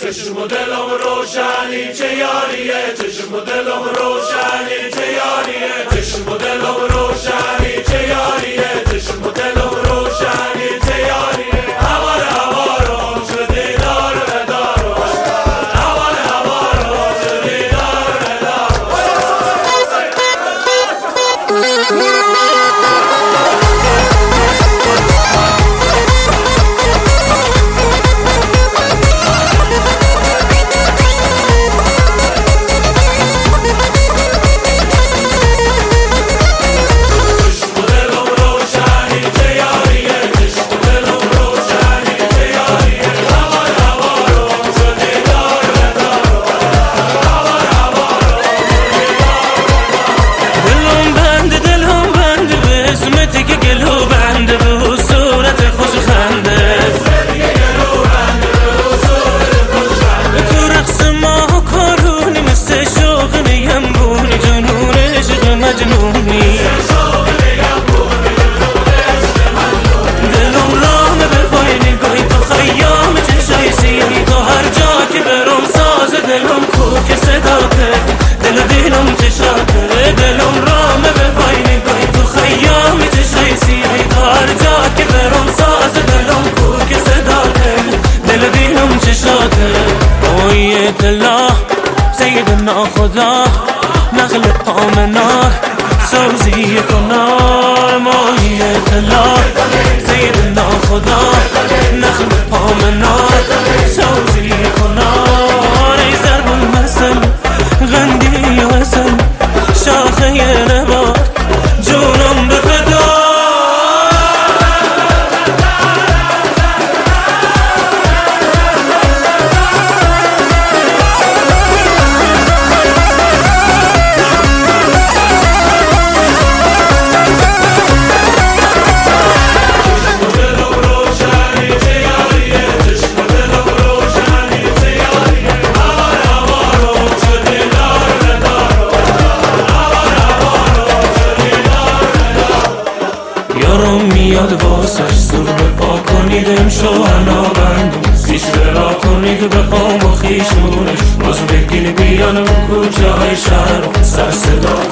چشم و دلم روشنی چه یاریه، چشم و دلم روشنی چه یاریه، چشم و دلم روشنی چه یاریه، چشم و دلم روشنی چه یاریه. هوار هوارم شدی دار ندارم، هوار هوارم شدی دار ندارم. سيدنا خدا نخل آمنا سوزی کنار ماهیت الله. سيدنا خدا نخل آمنا سوزی کنار. ای ضرب المثل غندی و حسن شاخه نبات جونم به فدا. میاد واسش زور بپا کنید امشو هنا بندم پیش برا کنید بخوام و خیشونش باز بگین بیان و کوچه های شهر سر صدا